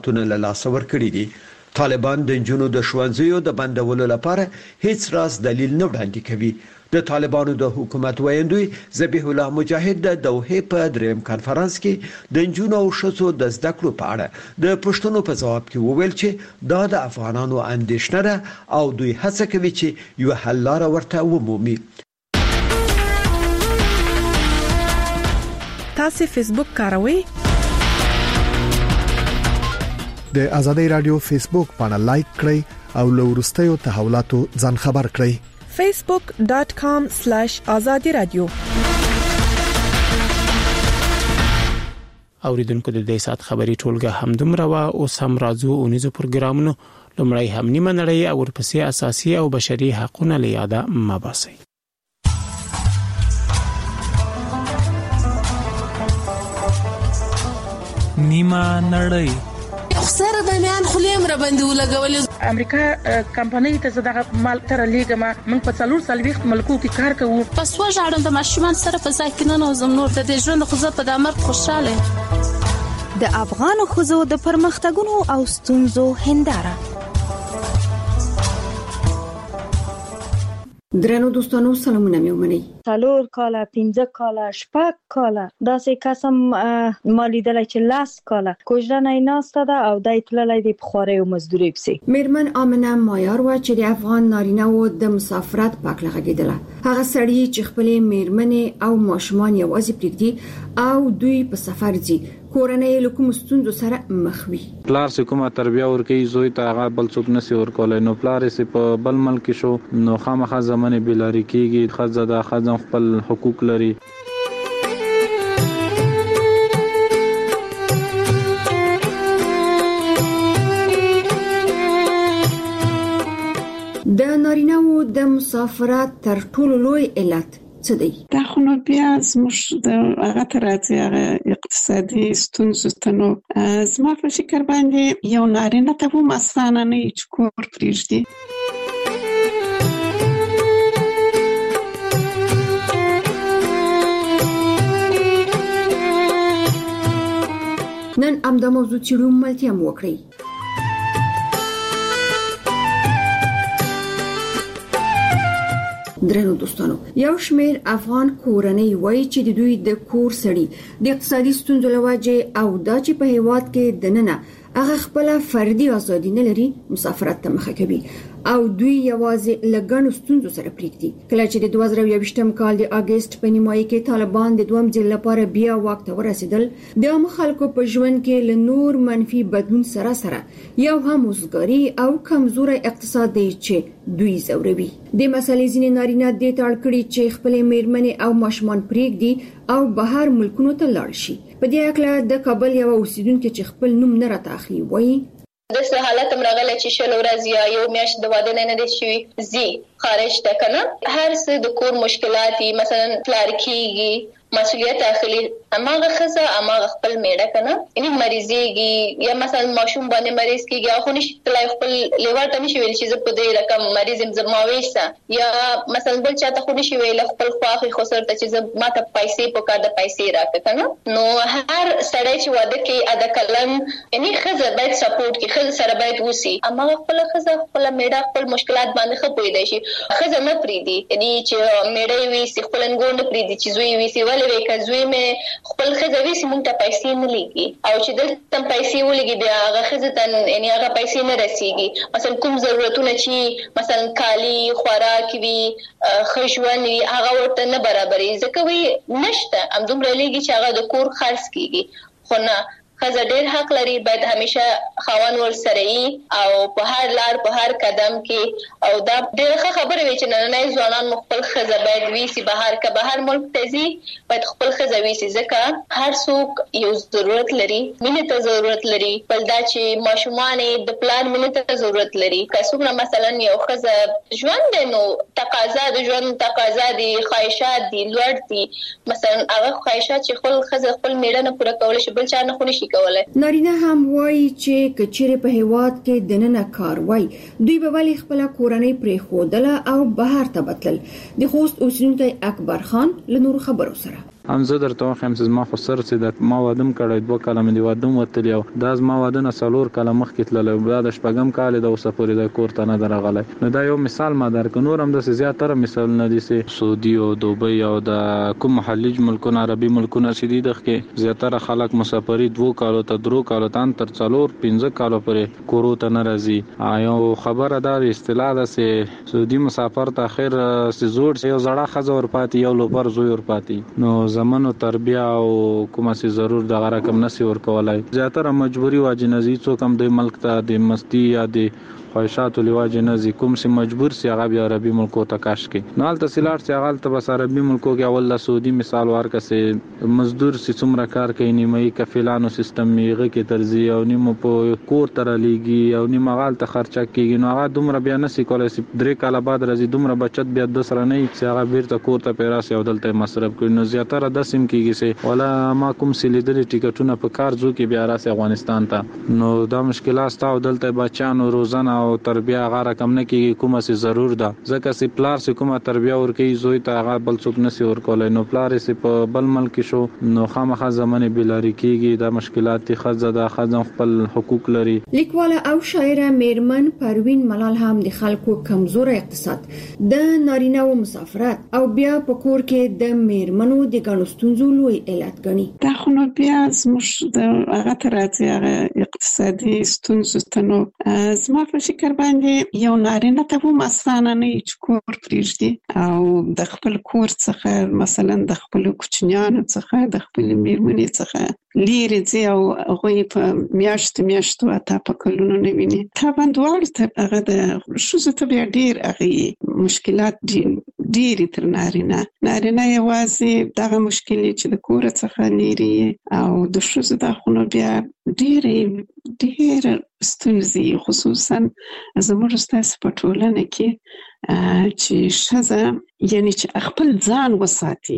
تونه له لاس ورکړي دي. طالبان د جنونو د ښوونځیو د بندولو لپاره هیڅ راز دلیل نه وړاندې کوي. د طالبانو د حکومت ویاندوی ذبیح الله مجاهد د دوحه په دریم کانفرنس کې د جنونو او شذو د زده کړو په اړه د پښتنو په ځواب کې وویل چې دا د افغانانو اندېښنه ده او دوی هڅه کوي چې یو حل لاره ورته ومومي. تاسو فیسبوک کاروئ؟ د آزادۍ رادیو فیسبوک باندې لایک کړئ او له وروستیو تحولاتو ځان خبر کړئ. facebook.com/azadi radio. اوریدونکو د دې سات خبري ټولګه هم دومره وا او سم راځو او نيزو پروګرامونو لمړی هم نیمه نړۍ او ورپسې اساسي او بشري حقوقونه لیاده مباسي. نیمه نړۍ سره د میان خلیم را باندې ولګول. امریکا کمپنۍ ته زداغه مال تر لیګما من په 440 ملکو کې کار کوو. پس وژاړم د ماشومان سره په ځکه نه زم نور د ژوند خو په دامر خوشاله. د افغان خوځو د پرمختګونو او ستونزو هنداره. درنو دوستانو سلامونه مې ومنئ. 4 کاله 15 کاله 6 کاله داسې قسم مالی دلای چې 10 کاله کوژدنه ناسته ده او دای تللی دی په خوري او مزدوري پسې. میرمن آمنه مایار و چې د افغان نارینه و د مسافرت پاک لغږیدله. هغه سړی چې خپل میرمنې او ماشومان یوازې پریږدي او دوی په سفر ځي کورنۍ له کوم ستونزو سره مخ وي. پلار سې کومه تربیه ورکړي زوی ته هغه بل څوک نسی ورکولای. نو پلار سې په بل ملک شو نو خامخا زمانه بلاری کیږي. خزه د خزم خپل حقوق لري. د نارینه و د مسافرت تر ټولو لوی علت څه دی؟ دا خو نو بیا زموږ د هغه ترازی هغه اقتصادي ستونزو ته نو زما په فکر باندې یو نارینه ته هم اسانه نه چې کور پرېږدي. نن امدا موضوع چیرو ملتیا موکړي. درنو دوستانو یو شمیر افغان کورنۍ وایي چې د دوی د کور سړي د اقتصادي ستونزو لوجه او دا چې په هیواد کې دننه هغه خپل فردي ازادي نه لري مسافرت ته مخه کوي او دوی یوازې لګڼو ستونزو سره پریږدي. کله چې د 2022م کال د اگست په نیمایي کې طالبان د دوم ځل لپاره بیا واک ته ورسېدل د عام خلکو په ژوند کې له نور منفي بدلون سره یو هم وزګاری او کمزوري اقتصاد دی چې دوی زوروي. د مسلې ځینې نارینه د تاړ کړي چې خپل میرمنې او ماشومان پریږدي او بهر ملکونو ته لاړ شي. په دې اړه د کابل یو اوسیدونکو چې خپل نوم نه راته اخلي وایي د حالت مرغله چې شل ورځ یا یو میاشت د واده نه دي شوی زی خارج ته کنه هر څه د کور مشکلات مثلا پلار کیږي مسؤلیت اخلي اماغه خزه اماغه خپل میړه کنه یعنی مریضيږي یا مثلا ماشوم باندې مریض کیږي خو نشي تلای خپل لیور ته نشي ویل چې زه په دې رقم مریضم زماويسه یا مثلا بل چاته خو نشي ویل خپل خواخي خو سره ته چې ماته پیسې په کار د پیسې راکړه کنه نو هر سړی چې واده کوي ادا کلن یعنی خزه باید سپورټ کوي خزه سره باید وسی اماغه خپل خزه خپل میړه خپل مشکلات باندې خپوي دی شي خزه نه پریدي یعنی چې میړه وي سي خپلنګون نه پریدي چې زوی وي سي ولې کزوی مې خپل خزوي سي مونږ ته پیسې نه لګي او چې دلته پیسې ولګي بیا هغه خزه ته یعنی هغه پیسې نه رسیږي مثلا کوم ضرورتونه چې مثلا کالی خوراک وي خښوان وي هغه ورته نه برابرې ځکه وي نشته ام دومره لګي چې هغه د کور خرڅ کیږي خو نه خزه ډېر حق لري باید همیشه خاوند ور سره ای او په هر لار په هر قدم کې او دا ډېر خبره وي چې نن ځوانان مخبل خزه باید ویسي بهر که بهر ملک تزي باید خپل خزه ویسي ځکه هر څوک یو ضرورت لري مینه ته ضرورت لري بل دا چې ماشومان د پلان مینه ته ضرورت لري که څوک مثلا یو خزه ژوند نو تقاضا د ژوند تقاضا دي خواهشات دي لوړ دي مثلا هغه خواهشات چې خپل خزه خپل میړه نه پوره کول شي بل چا نه خوني نارینه هم وایي چې کچېره په هیواد کې دننه کار وای دوی به ولی خپل کورنۍ پرې خودله او بهر ته بتل. د خوست اوسیدونکو اکبر خان له نور خبرو سره هم زه درته وایم چې ما خو سر چې د ما وادم کړی 2 کاله مې وادم وتلی او دا ما وادنه 4 کاله مخکې تللی دا د شپږم کال د اوسه پورې د کور ته نه درغلی. نو دا یو مثال ما درک. نور هم د زیاتره مثالونه دي چې سعودي او دوبۍ او د کوم خلیج ملکونه عربي ملکونه چې دي دغه زیاتره خلک مسافري 2 کالو ته 3 کالو ته تر 4-5 کالو پورې کورو ته نه راځي. یو خبره دا اصطلاح ده چې سعودي مسافر ته خیر چې زوړ یو زړه خزه ور پاتې یو لوبر زوی ور پاتې. نو زمونو تربیه او کومه سي ضرور دغه رقم نسی ور کولای. زیاتره مجبوری واجنزي څوک هم د ملک ته د مستی یا د خواهشاتو لواجه نزي کوم سي مجبور سي هغه بیا عربي ملکو ته کاش کې. نو حالت سیلار سي هغه ته بس عربي ملکو کې اول د سعودي مثال ورکسه مزدور سي څومره کار کوي نیمه کفیلانو سیستم میغه کې ترزی او نیمه په کور تر لګي او نیمه غال ته خرچه کیږي. نو هغه دومره بیا نسی کولای سي 3 کال بعد راځي دومره بچت بیا د سره نه سي هغه بیرته کور ته پیراسي او دلته مصرف کوي. نو زیاتره د سیم کیږي سي ولا ما کوم سي لیدل ټیکټونه په کار ځو کې بیا راسي افغانستان ته. نو دا مشکلات تا دلته بچانو روزانه او تربیه هغه رقم نه کیږي کومه سي ضرور ده ځکه سي پلار سي کومه تربیه ورکي زوی ته هغه بل څوک نسی ورکولای. نو پلار سي په بل ملک شو نو خامخا زمانه بلاری کیږي د مشکلات خزه د خزم خپل حقوق لري. لیکواله او شاعره میرمن پروین ملال هم د خلکو کمزور اقتصاد د نارینه او مسافرت او بیا په کور کې د میرمنو د ګڼستونزو لوی علت غني. دا خو نو بیا زموږ د هغه تراتي هغه اقتصادي ستونزو ته نو زما په فکر باندې یو نارینه ته هم اسانه نه چې کور پرېږدي او د خپل کور څخه مثلا د خپل کوچنیانو څخه د خپل میرمنې څخه لیرې ځي او هغوی په میاشتو اته په کلونو نه ویني. طبعا دواړو ته هغه د ښځو ته بیا ډېر هغه مشکلات ډېرې تر نارینه یوازې دغه مشکلې چې د کور څخه لیرې او د ښځو دا خو نو بیا ډېر ستونزې خصوصا زموږ ستاسو په ټولنه کې چې ښځه یعنی چې خپل ځان وساتي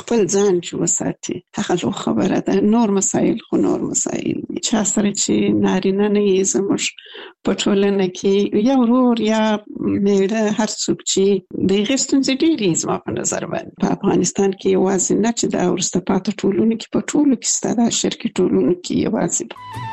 هغه لو خبره ده. نور مسایل چا سره چې نارینه نه یې زموږ په ټولنه کې یا ورور یا میړه هر څوک چې د هغې ستونزې ډېرې زما په نظر باندې په افغانستان کې یوازې نه چې د وروسته پاتې ټولنو کې په ټولو کې سته د شرقي ټولنو کې یوازې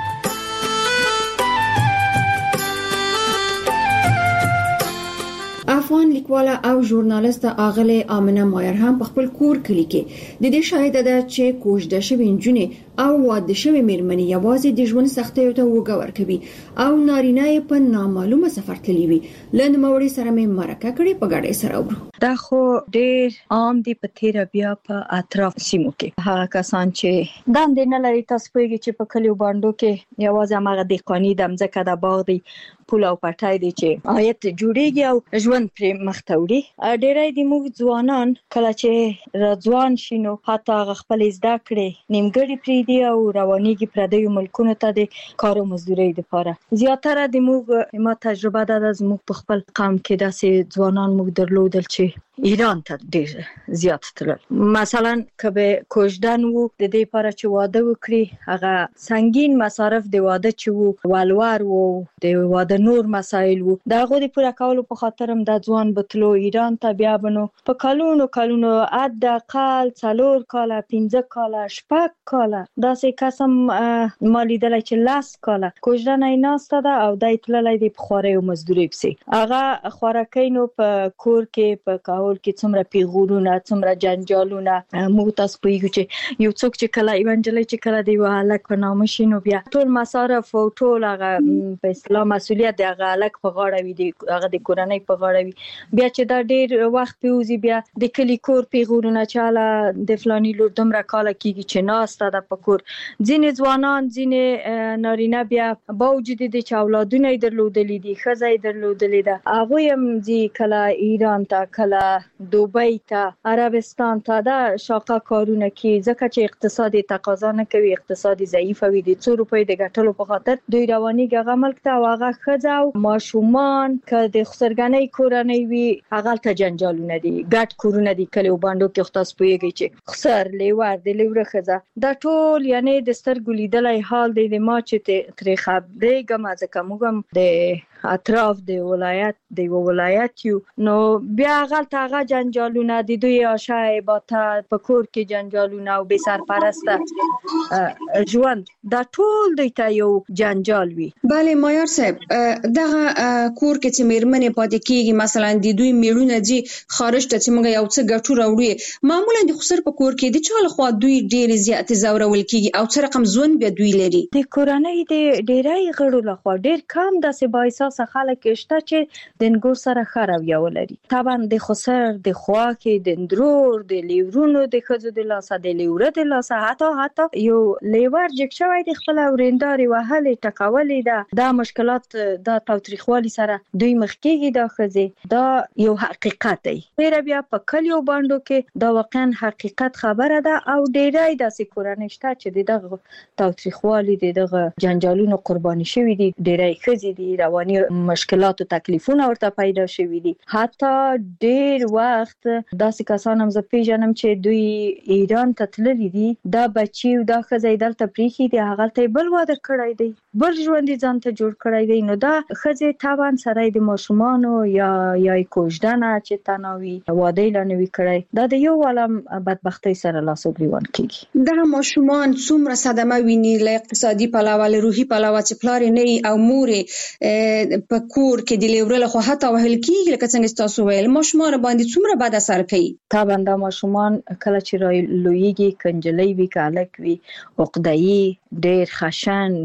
افغان لیکواله او ژورنالیست اغله امنه مایر هم په خپل کور کلی کې د دې شاهده ده چې کوژده شوی نجونې او واده شوی میرمنې یوازې د ژوند سختیو ته وګور کوي او نارینه په نامعلومه سفر تللی وي. لن موري سره مې مرکه کړې په ګډه سره ورو. دا خو ډېر عام دي په تیر بیا په اطراف سیمو کې هغه کسان چې دند نه لري تاسو پوهیږئ چې په کلیو باندې کې یوازې هغه د قانی د مځکه د باغ دی پول او پټای دي چې آیت جوړیږي او ژوند پر مختوري. ډېرای دي موږ ځوانان کله چې ځوان شینو حتی خپل زده کړې نیمګړي پری دي او روانيږي پردیو ملکونو ته د کارو مزدوري لپاره. زیاتره د موږ ما تجربه ده زموږ په خپل قوم کې داسې ځوانان موږ درلودل چې ایران ته ډېر زیات تلل. مثلا کبه کوژدن وو د دې لپاره چې واده وکړي هغه سنگین مصارف د واده چې وو ولور وو د واده نور مسایل وو دا غو د پوره کولو په خاطر هم د ځوان بتلو ایران ته بیا بنو په کلونو عد اقل 4 کاله 15 کاله 6 کاله داسې قسم مالیدل چې 10 کاله کوژدن نه ناسته او دای تللای د بخوره او مزدوري پسي هغه خوراکینو په کور کې په کې څومره پیغورونه څومره جنجالونه موږ تاسو پوهیږو چې یو څوک چې کله ایونجلی چې کله دی هلک په نامه شي نو بیا ټول مصارف او ټول هغه په اسلام مسؤلیت دی هغه هلک په غاړه وي دی هغه د کورنۍ په غاړه وي بیا چې دا ډېر وخت پیوزي بیا د کلی کور پیغورونه چې د فلاني لور دومره کاله کیږي چې ناسته ده په کور. ځینې ځوانان ځینې نارینه بیا باوجود دي چې اولادونه یې درلودلي دي ښځه یې درلودلې ده هغوی هم ځي کله ایران ته کله دوبۍ ته عربستان ته دا شاقه کارونه کې ځکه چې اقتصادي تقاضا نه کوي اقتصادي ضعیف وي د 2 روپۍ د ګټلو په خاطر دوی رواني هغه ملک ته هغه ښځه او ماشومان که د خسرګنۍ کورنۍ وي هغه ته جنجالونه دي ګډ کورونه دي کلیو باندې کې خاص پويږي چې خسر لیور د لیوره ښځه دا ټول یعنی د سترګو لیدلای حال دی ما چې ترې خبرې ګم ځکه موږ د اطراف د ولایت د ولایت یو نو بیا غلطه هغه جنجالونه د دوی آشای باته په کور کې جنجالونه او بے سرپرسته ژوند دا ټول د یو جنجال وي. بله مایار صاحب دغه کور کې چې میرمنې پاتې کیږي مثلا د دوی میړونه دي خارج ته چې موږ یو څه ګټو راوړي معمولا د خسر په کور کې د چا لخوا دوی ډېر زیات زورول کیږي او څه رقم ژوند به دوی لري. د کورنۍ د ډېرای غړو لخوا ډېر کم داسې بااحساسه خلک شته چې د نګور سره ښه رویه ولري. طبعا د خسر د خواکې د اندرور د لیورونو د ښځو د لاسه د لیوره د لاسه حتی یو لیور جګ شوی د خپل ورېندارې وهلې ټکولې ده دا مشکلات دا تاوتریخوالي سره دوی مخ کېږي دا ښځې دا یو حقیقت دی. ډېره بیا په کلیو باندو کې دا واقعا حقیقت خبره ده او ډېرای داسې کورنۍ شته چې دغه تاوتریخوالي دغه جنجالونو قرباني شوي دي. ډېرای ښځې دي رواني مشکلات او تکلیفونه ورته پیدا شوي دي. حتی ډېر وخت داسې کسان هم زه پیژنم چې دوی ایران ته تللي دي دا بچي او دا ښځه دلته پریښي دي هغلته بل واده کړی دی بل ژوند ځان ته جوړ کړی دی نو دا ښځې طبعا سره د ماشومانو یا کوژدنه چې تناوي واده لنوي کړی دا د یو عالم بدبختی سره لاس او ګریوان کیږي. دا ماشومان څومره صدمه ویني له اقتصادي پلوه له روحي پلوه چې پلار نه او مور په کور کې د لیورل خو حتی وهل کیږي لکه څنګه تاسو ویل ماشومان باندې څومره بد اثر کوي. طبعا دا ماشومان کله چې لویږي کنجلۍ وی کالک وی عقده‌ای ډېر خشن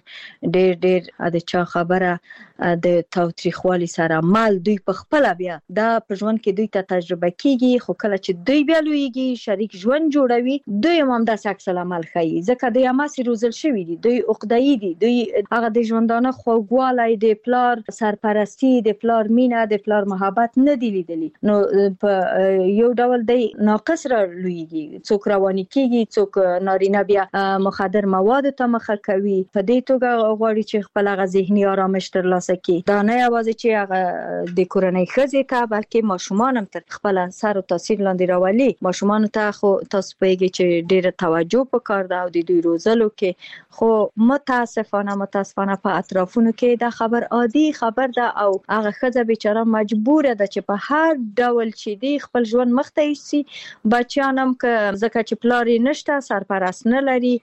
ډېر د چا خبره د تاوتریخوالي سره مال دوی په خپل بیا دا په ژوند کې دوی ته تجربه کیږي خو کله چې دوی بیا لویږي شریک ژوند جوړوي دوی هم داسې عکس العمل ښیي ځکه دوی هماسې روزل شوي دي دوی عقده‌ای دي دوی هغه د ژوندانه خوږوالی د پلار سرپرستی د پلار مینه د پلار محبت نه دی لیدلی نو په یو ډول دی ناقص را لویږي څوک رواني کیږي څوک نارینه بیا مخدر مواد ته مخه کوي په دې توګه غواړي چې خپل هغه ذهني آرامش ترلاسه کړي دا نه یوازې چې هغه د کورنۍ ښځې ته بلکې ماشومان هم تر خپل اثر او تاثیر لاندې راولي ماشومان ته خو تاسو پوهیږئ چې ډېره توجه پکار ده او د دوی روزلو کې خو متاسفانه په اطرافونو کې دا خبر عادي خبر ده او هغه ښځه بیچاره مجبوره ده چې په هر ډول چې دی خپل ژوند مخته یوسي بچیان هم که ځکه چې پلار یې نشته سرپرست نه لري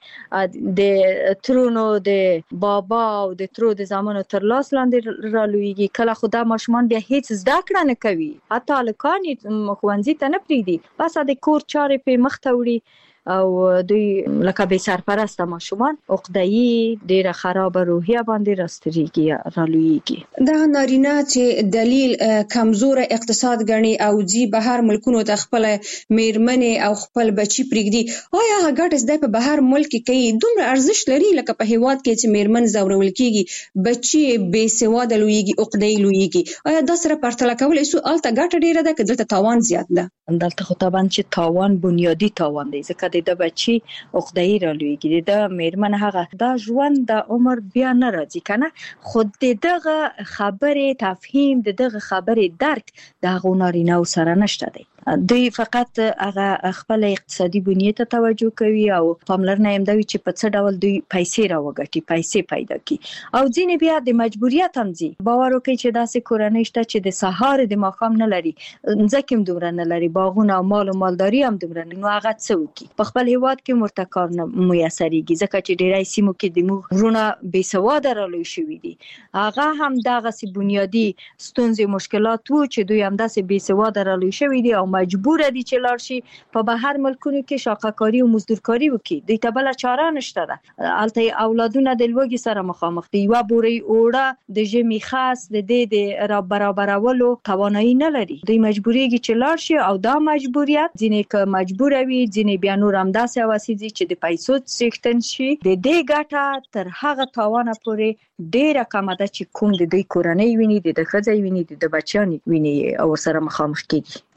د ترونو د بابا او د ترو د زامنو تر لاس لاندې رالویږي کله خدا ماشومان بیا هیڅ زده کړه نه کوي حتی هلکان یې ښوونځي ته نه پرېږدي بس د کور چارې پرې مخ ته وړي او دوی لکه بې سرپرسته ماشومان عقده‌ای ډېره خرابه روحیه باندې راستریږي رالویږي. دا نارینه چې دلیل کمزور اقتصاد ګڼي او جی بهر ملکونو ته خپل میرمنې او خپل بچي پرېږدي آیا هغه ګټه زده په بهر ملک کې کوي دومره ارزښت لري لکه په هیواد کې چې میرمن زورول کیږي بچي بې سواده لویږي عقده‌ای لویږي آیا دا سره پرتله کولای شو الته ګټه ډېره ده که دلته تاوان زیات ده؟ دلته خو طبعا چې تاوان بنیادی تاوان دی ځکه د بچي عقده‌ای را لویږي د میرمن هغه دا ژوند د عمر بیا نه راځي کنه خود دغه خبرې تفهیم دغه خبرې درک د هغو نارینه‌و سره نشته دی دوی فقط هغه خپل اقتصادي بنیاد ته توجه کوي او پاملرنه هم دوی چې په څه ډول دوی پیسې راوګټي پیسې پیدا کړي او ځینې بیا د مجبوریت هم ځي باور وکړي چې داسې کورنۍ شته چې د سهار د ماښام نه لري ځکه هم دومره نه لري باغونه او مال او مالداري هم دومره نه نو هغه څه وکړي په خپل هیواد کې مرته کار نه میسرېږي ځکه چې ډېری سیمو کې د موږ وروڼه بې سواده رالوی شوي دي هغه هم دغسې بنیادي ستونزې مشکلات و چې دوی همداسې بې سواده رالوی شوي دي او مجبور دي چې لاړ شي په بهر ملکونو کې شاقه‌کاري او مزدورکاري وکړي دوی ته بله چاره نشته ده هلته اولادونه د لوږې سره مخامخ دي یوه بورۍ اوړه د ژمي خس د دې د را برابرولو توانایي نه لري دوی مجبوریږي چې لاړ شي او دا مجبوریت ځینې که مجبوره وي ځینې بیا نور همداسې هوسې دي چې د پیسو څښتن شي د دې ګټه تر هغه تاوانه پورې ډېره کمه ده چې کوم د دوی کورنۍ ویني د ښځې ویني د بچیانو ویني او ورسره مخامخ کېږي. تاسو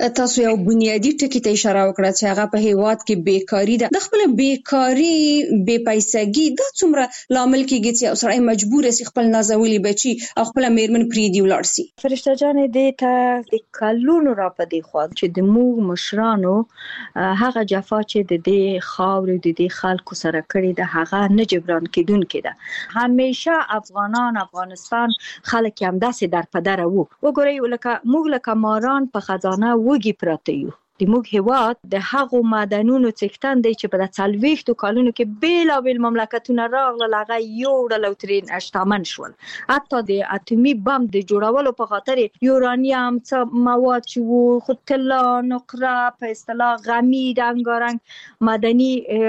تاسو یو بنیادی ټکی ته اشاره وکړه چې هغه په هیواد کې بیکاری ده. د خپل بیکاری بے پیسګي د څومره لامل کېږي چې اوسړی مجبور سي خپل نازولي بچي او خپل میرمن پریدي ولاړ سي. فرشته جان دې ته د کلونو را پدې خو چې د موږ مشرانو هغه جفا چې د دې خاورې د دې خلکو سره کړی ده هغه نه جبران کېدونکې ده. همیشه افغانستان خلک هم داسې در پدره وو. وګورئ لکه موږ لکه ماران په خزانه وږي پراته یو. د موږ هیواد د هغو معدنونو څښتن دی چې په 40 کالونو کې بیلابیل مملکتونه راغلل، هغه یو ډول او ترين اشتمن شول. حتی د اتمی بم د جوړولو په خاطر یورانیم څه مواد چې وو، خو طلا، نقره، په اصطلاح غمی، رنگارنګ معدني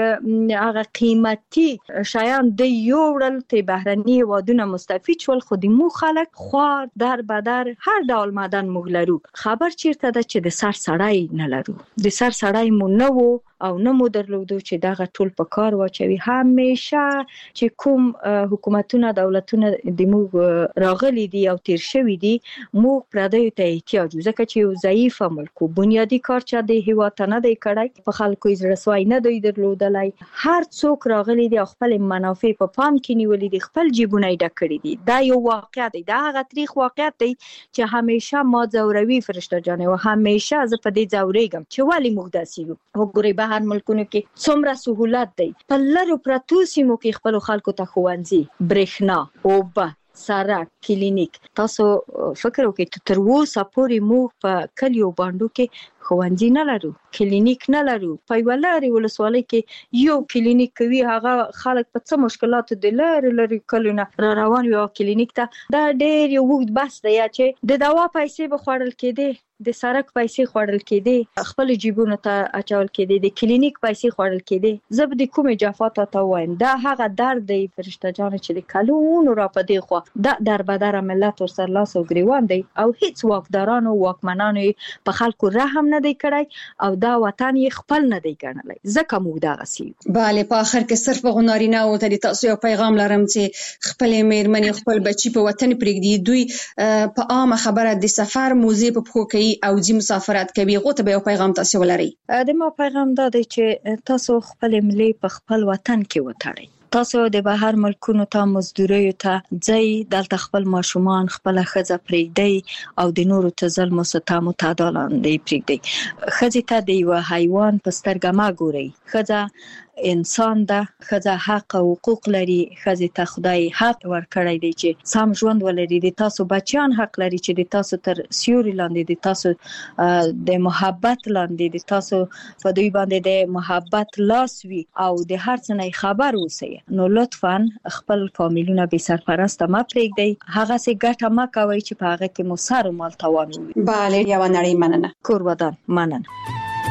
هغه قیمتي شیان د یو ډول ته بهرني هیوادونه مستفید شول. خو د مو خلک خوار در بدر هر ډول معدن موږ لرو. خبر چیرته ده چې د سر سړی نه د سر سړی مو نه وو او نه مو درلودو چې دغه ټول په کار واچوي. همیشه چې کوم حکومتونه دولتونه د موږ راغلي دي او تیر شوي دي، موږ پردیو ته احتیاج، ځکه چې یو ضعیف ملک بنیادی کار چې د هیواد نه دی کړی، په خلکو یې زړسوای نه دی درلودلای. هر څوک راغلي دي خپل منافع په پام کې نیولې دي، خپل جیبونه یې ډک کړي دي. دا یو واقعیت دی، دا هغه تاریخ واقعیت دی چې همیشه ما ځوروي فرشته جان، او همیشه زه په دې ځورېږم چې ولې موږ داسې یو. وګورئ بهر ملکونو کې څومره سہولت دی، په لرو پرتو سیمو کې خپل خلکو ته ښوونځي، برېښنا، اوبه، سړک، کلینیک. تاسو فکر وکړئ تر اوسه پورې موږ په کلیو باندې کې ښوونځي نه لرو، کلینیک نه لرو. په یو لاري ولسوالۍ کې یو کلینیک کوي، هغه خلک په څه مشکلاتو د لاري کلونه را روان وي کلینیک ته. دا ډېر یو وخت بس دی چې د دوا پیسې به خوړل کېدې، د سړک پیسې خوړل کېدې، خپل جیبونو ته اچول کېدې، د کلینیک پیسې خوړل کېدې. زه به د کومې جفات ته وایم، دا هغه درد دی فرشته جان چې د کلونو را پدې خو دا در بدر ملت ورسره لاس او ګریوان دی، او هیڅ واکدارانو واکمنانو په خلکو رحم نه دی کړی او دا وطن یې خپل نه دی ګڼلی. ځکه موږ دغه سي. bale په اخر کې صرف غونارینه او ته تاسو یو پیغام لرم چې خپل میرمنې خپل بچي په وطن پرېږدي، دوی په عامه خبره د سفر موزه په پخو کوي او ځي مسافرت کوي. غوته به یو پیغام تاسو ولري. د ما پیغام دا دی چې تاسو خپل ملي په خپل وطن کې وتړئ. تاسو د بهر ملکونو ته مزدوري ته ځي، دلته خپل ماشومان، خپل ښځه پرېږدي او د نورو ته ظلم او ستم او تعدال باندې پرېږدي. ښځې ته د یو حیوان په سترګه مه ګورئ. ښځه انسان ده، ښځه حق او حقوق لري. ښځې ته خدای حق ورکړی دی چې سم ژوند ولري. د تاسو بچیان حق لري چې د تاسو تر سیوري لاندې، د تاسو د محبت لاندې، د تاسو په دوی باندې د محبت لاس وي او د هر څه نه خبر اوسئ. نو لطفاً خپل فامیلونه به سرپرسته ما پرېږدئ، هغه سي ګټه ما کوي چې په هغه کې مو سر او مال تاوان وي. bale یو نړۍ مننه. کور ودان مننه.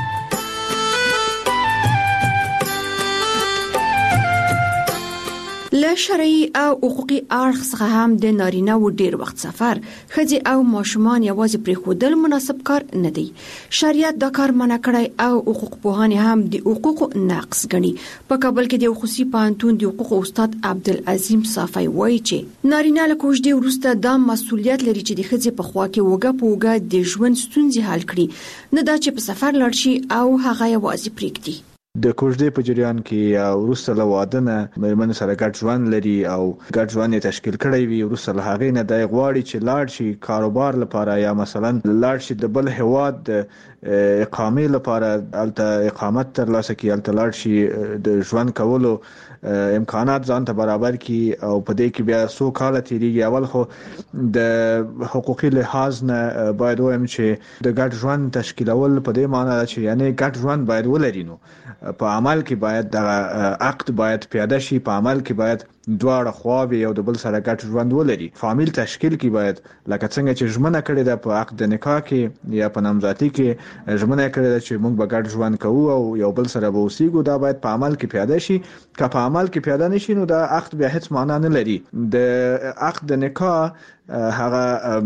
له شرعي او حقوقي اړخ څخه هم د نارینه و ډیر وخت سفر ښځې او ماشومان یوازې پرېښودل مناسب کار نه دی. شریعت دا کار منع کړی او حقوق پوهان هم د حقوقو نقض ګڼي. په کابل کې د خصوصي پوهنتون د حقوقو استاد عبدالعظیم صافی وایي چې نارینه له کوژدې وروسته دا مسؤلیت لري چې د ښځې په خوا کې وګه په وګه د ژوند ستونزې حل کړي، نه دا چې په سفر لاړ شي او هغه یوازې پرېږدي. د کوژدې په جریان کې یا وروسته له واده نه مېرمن سره ګډ ژوند لري او ګډ ژوند یې تشکیل کړی وي، وروسته له هغې نه دی غواړي چې لاړ شي کاروبار لپاره یا مثلا لاړ شي د بل هیواد د اقامې لپاره، هلته اقامت ترلاسه کړي، هلته لاړ شي د ژوند کولو امکانات ځان ته برابر کړي او په دې کې بیا څو کاله تېرېږي. اول خو د حقوقي لحاظ نه باید وایم چې د ګډ ژوند تشکیلول په دې معنی ده چې یعنی ګډ ژوند باید ولري. نو په عمل کې باید د عقد باید پیاده شي، په عمل کې باید دواړه خواوې یو د بل سره ګډ ژوند ولري. فامیل تشکیل کې باید لکه څنګه چې ژمنه کړې ده په عقد نکاح کې یا په نامزادۍ کې ژمنه کړې ده چې موږ به ګډ ژوند کوو او یو بل سره به اوسېږو، دا باید په عمل کې پیاده شي. که په عمل کې پیاده نشي نو دا عقد بیا هیڅ معنا نه لري. د عقد نکاح هغه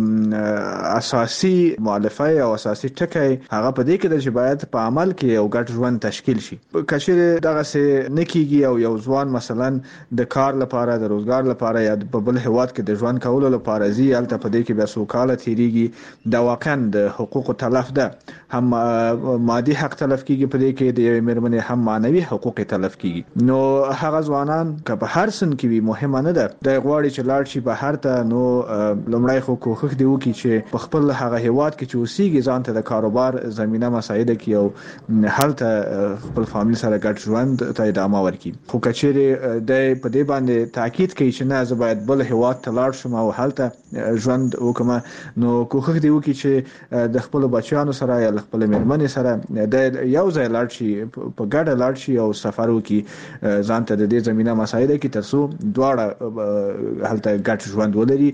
اساسي مؤلفه او اساسي ټکی هغه په دې کې د چې په عمل کې یو ګډ ژوند تشکیل شي. کچېره دغه څه نکیږي او یو ځوان مثلا د کار لپاره د روزګار لپاره یا په بل هواد کې د ژوند کولو لپاره زی الته په دې کې بیا سوکاله تیریږي د واقعا د حقوق تلف ده، هم مادي حق تلف کیږي په دې کې د مېرمنې هم معنوي حقوق تلف کیږي. نو هغه ځوانان که په هر سن کې وي مهمه نه ده د غواړي چې لاړ شي بهر ته، نو لومړی خو کوښښ دی وکړي چې په خپل هغه هواد کې چې اوسېږي ځان ته د کاروبار زمينه مساعده کړي او هلته خپل فامیل سره ګډ ژوند ته ادامه ورکړي. خو کچېره د په دې باندې تاکید کوي چې نه زه باید بل هواد ته لاړ شم او هلته ژوند وکم، نو کوښښ دی وکړي چې د خپل بچیانو سره یا خپل مېرمنې سره د یو ځای لاړ شي، په ګډه لاړ شي او سفر وکړي ځان ته د دې زمينه مساعده کړي ترڅو دواړه هلته ګډ ژوند ولري.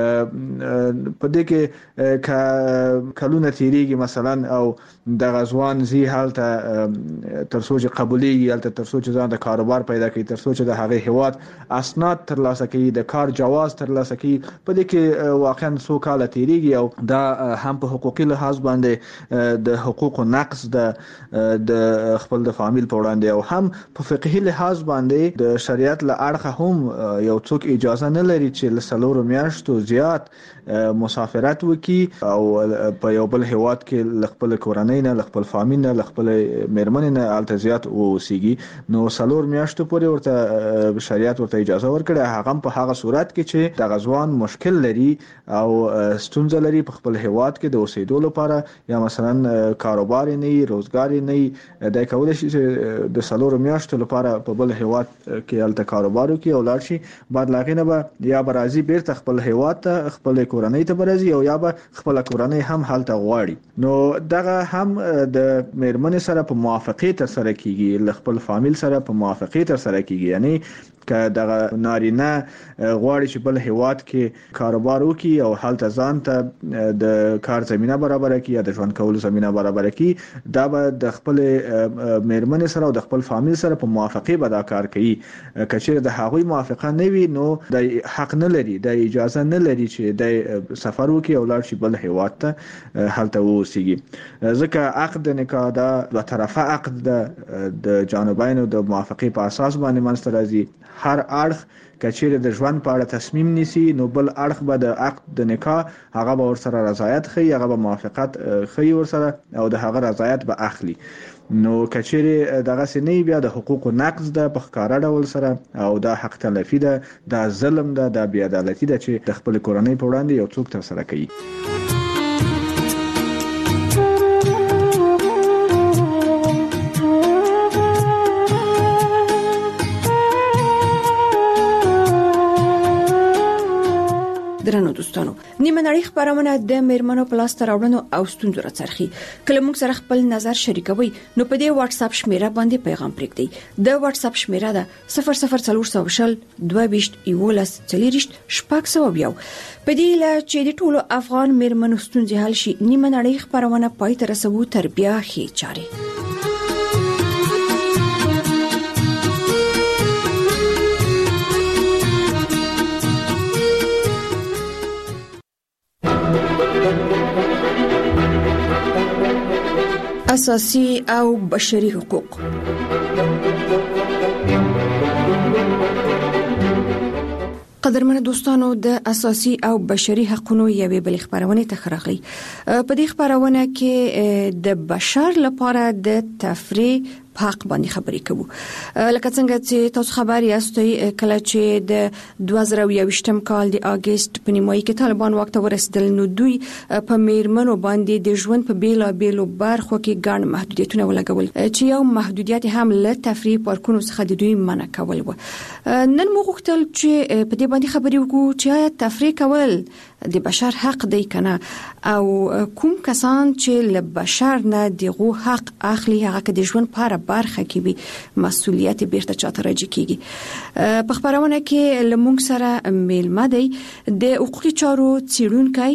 په دې کې کلونه تیریږي مثلا او د غزوان زی هلته ترڅو چې قبوليږي، هلته ترڅو چې ځان د کاروبار پیدا کړي، ترڅو چې د هغه هواد اسناد ترلاسه کړي، د کار جواز ترلاسه کړي، په دې کې واقعا څو کال تیریږي او دا هم په حقوقي لحاظ باندې د حقوقو نقص د خپل د فامیل په وړاندې او هم په فقهي لحاظ باندې د شریعت له اړخه هم یو څوک اجازه نه لري چې له 4 میاشتو زیات مسافرت وکي او په یو بل هواد کې خپل کورنۍ نه، خپل فامیل نه، خپل مېرمنې نه الته زیات اوسېږي. نو 4 میاشتو پورې ورته شریعت ورته اجازه ورکړه، هغه په هغه صورت کې چې د غزوان مشکل لري او ستونزه لري په خپل هواد کې د اوسېدو لپاره یا مثلا کاروبار نه، روزګار نه، د کولای شي چې د 4 میاشتو لپاره په بل هواد کې الته کاروبار وکړي او لاړ شي، بعد لاغینه به یا برازي بیرته خپل هواد ته خپل کورنۍ ته برازي او یا به خپل کورنۍ هم حالت غواړي. نو دغه هم د مېرمنې سره په موافقه تر سره کیږي، خپل فامیل سره په موافقه تر سره کیږي، یعنی که دغه نارینه غواړي چې بل هواد کې کاروبار وکړي او حالت ځان ته د کار زمينه برابر کړي یا د ژوند کولو زمينه برابر کړي، دا به د خپل مېرمنې سره او د خپل فامیل سره په موافقه به دا کار کوي. کچېره د هغوی موافقه نه وي نو د حق نه لري، د اجازه نه لري چې د سفر وکړي او لاړ شي بل هواد ته هلته اوسېږي. ځکه عقد نکاح دا دوه طرفه عقد د جانبینو د موافقه په اساس باندې منځته راځي. هر اړخ کچېره د ژوند په اړه تصمیم نیسي نو بل اړخ به د عقد د نکاح هغه به ورسره رضایت خي، هغه به موافقت خي ورسره او د هغه رضایت به اخلي. نو کچېره دغه سنې بیا د حقوقو نقض ده په ښکارا ډول سره او دا حق تلفي ده، دا ظلم ده، دا بې عدالتي ده چې د خپل کورنۍ په وړاندې یو څوک تر سره کوي. درنو دوستانو، نیمه نړۍ خبرونه د میرمنو پلاس تراوړنو او ستونزو راڅرخي. کله موږ سره خپل نظر شریکوي نو په دې واتس اپ شمیره باندې پیغام پرېږدئ. د واتس اپ شمیره ده 00400 22 11 40 شپږ. په دې لا چې د ټولو افغان میرمنو ستونزې حل شي، نیمه نړۍ خبرونه پای ته رسوو تر بیا هي چاري. اساسي او بشري حقوق. قدرمن دوستانو، د اساسي او بشري حقوقو یوې بل خبرونه تخرغلي. په دې خبرونه کې د بشر لپاره د تفریح حق باندې خبرې کوو. لکه څنګه چې تاسو خبر یاستئ، کله چې د 2021م کال د اگست په نیمایي کې طالبان وخت ورسېدل نو دوی په میرمنو باندې د ژوند په بیلابېلو برخو کې ګڼ محدودیتونه ولګول چې یو محدودیت هم له تفریح پارکونو څخه د دوی منع کول و. نن موږ غوښتل چې په دې باندې خبرې وکړو چې آیا تفریح کول د بشر حق دی کنه، او کوم کسان چې له بشر نه دغه حق اخلي هغه د ژوند په اړه برخه کې وي مسؤلیت بیرته چاته راځي کیږي. په خبرونه کې لمونږ سره میلمه دی د حقوقي چارو څیړونکی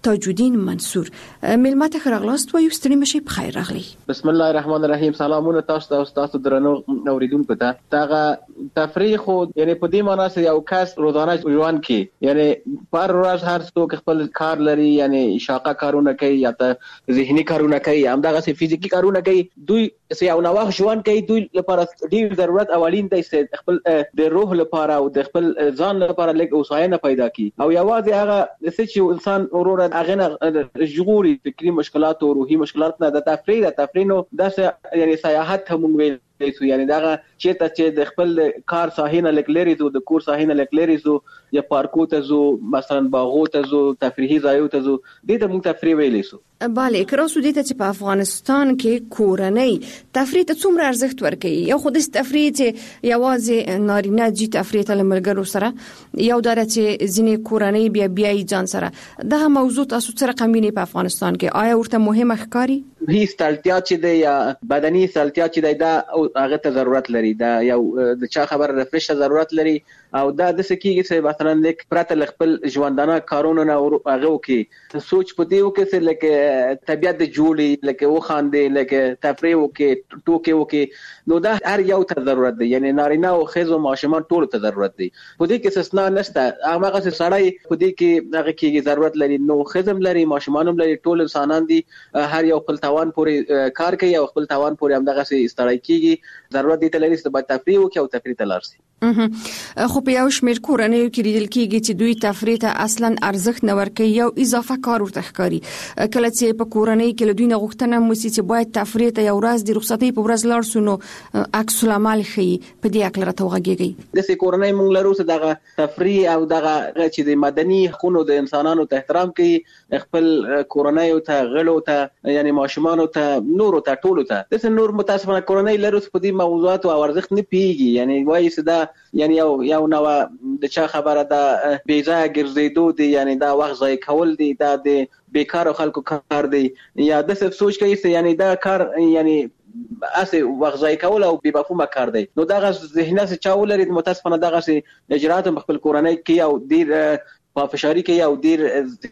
تاج الدین منصور. ملمت خراغلاست و یستری مشي بخیر راغلی. بسم الله الرحمن الرحیم. سلامونه تاسو ته تاسو درنو اوریدونکو ته. دا تفریح خو یعنی په دې معنی چې یو کس روزانه ژوند کې یعنی پر ورځ هر څوک خپل کار لري، یعنی شاقه کارونه کوي یا ته ذهني کارونه کوي، همدغه سي فزیکی کارونه کوي. دوی سي او نو وخت ژوند کوي، دوی لپاره ډیر ضرورت اولین دی چې خپل د روح لپاره او د خپل ځان لپاره لږ اوساینه پیدا کړي. او یوازې هغه چې انسان اورور هغه نه ژغوري فکری مشکلات او روحي مشکلات نه د تفریح نو د یعنی سیاحت هم ویل شو، یعنی دا چې د خپل کار ساحینه لکلری زو، د کور ساحینه لکلری زو، یا پارکو ته زو، مثلا باغو ته زو، تفریحي ځایو ته زو، دې ته موږ تفریح ویلې سو. bale کراسو دې ته چې په افغانستان کې کورنۍ تفریح ته څومره ارزښت ورکوي؟ یو خو د تفریح چې یوازې نارینه جی تفریح ته لملګرو سره، یو دره چې ځینې کورنۍ بیا ځان سره. دغه موضوع تاسو سره قمینه په افغانستان کې آیا ورته مهمه ښکاري؟ هیڅ تلتیا چې د یا بدني تلتیا چې دا هغه ته ضرورت لري، دا یو د چا خبر رفرش ضرورت لري، او دا د سکیږي چې مثلا لیک پرته خپل ژوندانه کارونه نه هغه وکي سوچ پدې وکي چې لکه طبيعت جوړي، لکه وخاندې، لکه تفریح وکي، ټوکې وکي. نو دا هر یو ته ضرورت دی، یعنی نارینه او خزو ماشومان ټول ته ضرورت دی. پدې کې استثناء نشته. هغه څه سړی پدې کې هغه کې ضرورت لري، نو خزم لري، ماشومان لري، ټول انسانان دي. هر یو خپل توان پورې کار کوي او خپل توان پورې همدغه سي استړای کیږي. ضرورت دی ته لري چې باید تفریح وکي او تفریح ته لاړ شي. خو په یو شمېر کورنۍ کې لیدل کېږي چې دوی تفریح ته اصلا ارزښت نه ورکوي، یو اضافه کار ورته ښکاري. کله چې په کورنۍ کې له دوی نه غوښتنه وشي چې باید تفریح ته یو ورځ د رخصتۍ په ورځ لاړ شو، نو عکس العمل ښيي. په دې اړه راته وغږیږي. د سې کورنۍ مونږ لرو چې دغه تفریح او دغه چې د مدني حقوقو د انسانانو ته احترام کوي، خپل کورنۍ ته غړو ته یعنی ماشومان ته نور ته ټولو ته. د سې نور متاسفانه کورنۍ لرو په دې موضوعات او ارزښت نه پیږي، یعنی وایي چې دا یعنی یو نو د چا خبره ده بیځای ګرځېدو دي، یعنی دا وخت ضایع کول دي، دا د بیکار خلکو کار دی، یا د څه سوچ کوي چې یعنی دا کار یعنی اسه وخت ضایع کول او بې مفهومه کار دی. نو دغه ذهنیت چې چا ولري متاسفانه دغه اجرات خپل کورنۍ کې او ډیر په فشاری کې او ډیر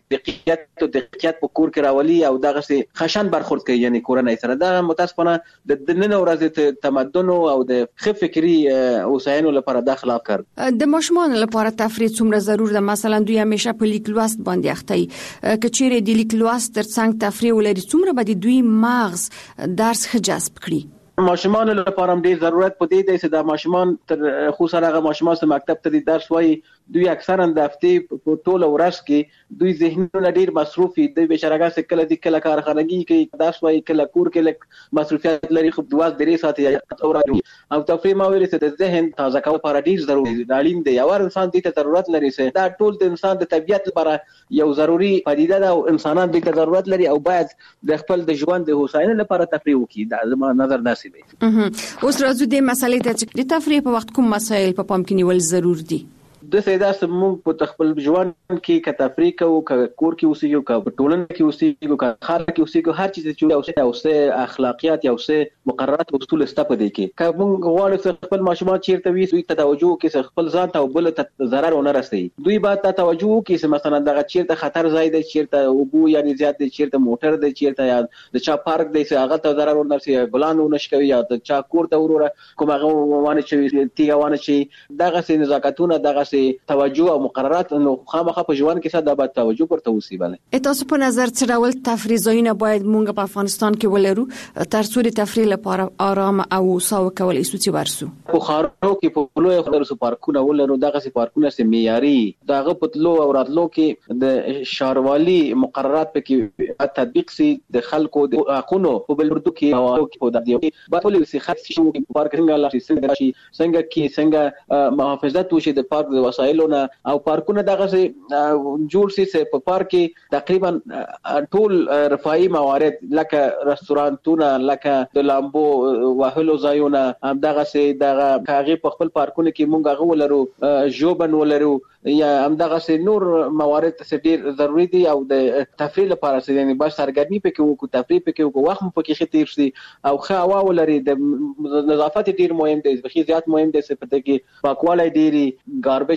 دقیقیت په کور کې راولي او دغه سي خشن برخورد کوي، یعنی کورنۍ سره. دا متاسفانه د نن ورځې تمدن او د خف فکری اوساینو لپاره د خلاف کار. د ماشومان لپاره تفریح څومره ضرور ده؟ مثلا دوی همیشه په لیک لوست باندې اخته، کچېره د لیک لوست ترڅنګ تفریح ولري، څومره به دوی مغز درس جذب کړي؟ ماشومان لپاره هم ډیر ضرورت پدې دی چې د ماشومان تر خو سره هغه ماشومان چې مکتب ته درس وایي، دوی اکثرا د هفته په ټوله ورځ کې دوی ذهنونه ډیر مصروفي دي. بشرګه چې کله د کله کارخانګي کې درس وایي، کله کور کې لک مصروفیت لري، خو 2-3 ساعت اوري او تفریح ما ویل چې د ذهن تازه کول لپاره ډیر ضروري دی. اړین دی یو انسان دې ته ضرورت لري چې دا ټول د انسان د طبيعت لپاره یو ضروري پدیده ده او انسانان دې ته ضرورت لري او باید د خپل د ژوند د هوساینې لپاره تفریح وکړي. دا زما نظر داسې دی. اوس راځو د مسالې ته چې د تفریح په وخت کوم مسایل په پام کې نیول ضرور دي. د سیدا سمون په خپل ژوند کې ک تفریح کوو، ک کور کې اوسېږو، ک ټولنه کې اوسېږو، ک خار کې اوسېږو، هر چیز چې اوسه اخلاقیات یا اوسه مقررات او اصول سته دي کې ک موږ غواړو چې خپل ماشومان چیرته وي دوی ته توجه کې خپل ځان ته بل ته ضرر ونه رسي. دوی باید ته توجه کې چې مثلا دغه چیرته خطر ځای دی، چیرته اوبو یعنی زیات دی، چیرته موټر دی، چیرته یا د چا پارک دی چې هغه ته ضرر ونه رسي، ګلان ونه شکوي، یا د چا کور ته وروره کوم هغه وانه چې تیګوانه شي. دغه سي نزاکتونه، دغه سي توجه او مقررات نو خامخا په ژوند کې ساده باید توجه ورته وسی. بله تاسو په نظر څه ډول تفریح ځایونه باید مونږ په افغانستان کې ولرو تر څو د تفریح لپاره آرام او ساو کولای شو چې ورسو؟ په خارو کې په لوی خلرو پارکونه ولرو، دغه سي پارکونه سي معیاري، دغه پتلو او راتلو کې د شهروالي مقررات پکې تطبیق سي، د خلکو د حقوقو په بلوردو کې او په دغه په ټول سي خاص شي پارک څنګه لاسي څنګه کې څنګه محافظت وشي د پارک د وسایلو او پارکونه دغه جوړ سي په پارک کې تقریبا ټول رفاهي موارد لکه رستورانتونه، لکه د لامبو وهلو ځایونه، هم دغه سي دغه کاغي په خپل پارکونه کې مونږ غو ولرو، جوبن ولرو، یا هم دغه سي نور موارد څه ډیر ضروری دي او د تفریح لپاره سي یعنی بس سرګرمي پکې وکړو، تفریح پکې وکړو، وخت پکې خطیر شي او ښه هوا ولري. د نظافت ډیر مهم دی، بخي زیات مهم دی چې په دې کې پاکوالی ډیری، ګاربیج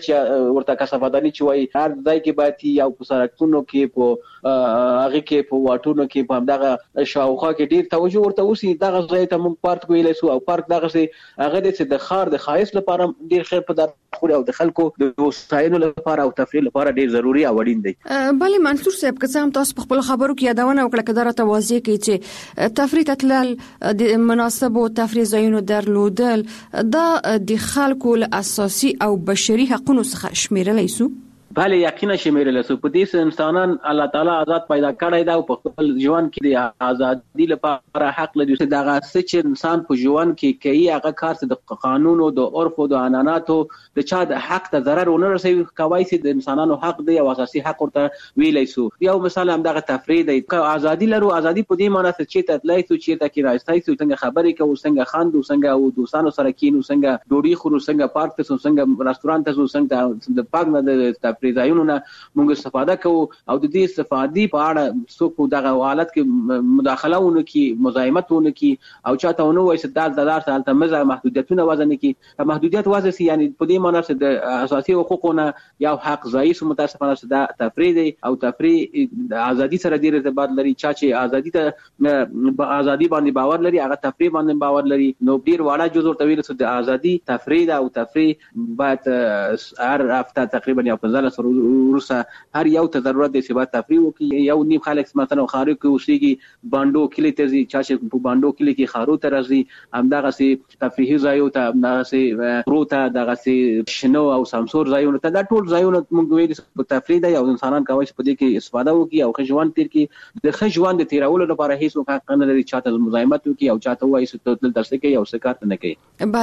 چې ورته کثافداني چې وای هر ځای کې باید یو په سړکونو کې په هغه کې په واټونو کې په دغه شاوخوا کې ډیر توجه ورته وسی دغه ځای ته موږ پارک ویلای سو او پارک دغه سي هغه د خار د خایس لپاره ډیر خیر په دغه او د خلکو د وسایلو لپاره او تفریح لپاره ډیر ضروری او اړین دی. بله منصور صاحب که څه هم تاسو په خپل خبرو کې یادونه وکړه کدار ته واضح کړئ چې تفریح تتلل د مناسبو تفریح ځایونو درلودل دا د خلکو له اساسي او بشري حقوقو څخه شمیرلای سو. بله یقینا شمیرل سو په دې انسانان الله تعالی آزاد پیدا کړی دا په خپل ژوند کې د ازادي لپاره حق لري دغه چې انسان په ژوند کې کوي هغه کار چې د قانون او د عرف او د عنعناتو د چا د حق ته ضرر ونه رسوي کوي چې د انسانانو حق دی او اساسي حق ورته ویلای سو. یو مثال هم دغه تفریح دی ازادي لرو ازادي په دې معنی چې ته تلای سو چې ته کې راځي سو څنګه خبرې کوو څنګه خاندو څنګه او دوستانو سره کینو څنګه ډوډۍ خورو څنګه پارک ته څنګه رستورانت ته څنګه د پاک نه د ځایونو نه موږ استفاده کوو او د دې استفادې په اړه څوک دغه حالت کې مداخله ونه کی مزاحمت ونه کی او چاته ونه وایي چې د دار ته مزه محدودیتونه وزن کی محدودیت وزن سي یعنی په دې معنی چې د اساسي حقوقونه یو حق ضعیف متاسفانه چې د تفریح دی او تفریح د ازادي سره ډیر ارتباط لري چې ازادي ته ازادي باندې باور لري هغه تفریح باندې باور لري نو ډیر واړه جزء ورته ویل چې د ازادي تفریح او تفریح باید هر هفته تقریبا یو 15 ورسره هر یو ته ضرورت دی چې باید تفریح وکړي. یو نیم خلک مثلا خارو کې اوسېږي باندو کلی ته ځي چې په باندو کلی کې خارو ته راځي همدغه سي تفریحي ځایو ته همدغه سي پروته دغه سي شنو او سمسور ځایونه ته دا ټول ځایونه موږ ویل په تفریح دی او انسانان کوي چې په دې کې استفاده وکړي او خجوان تیر کې د خجوان د تیرولو لپاره هیڅ حق نه لري چاته مزاحمت وکړي او چاته وایي چې دلته څه کوي او څه کار نه کوي.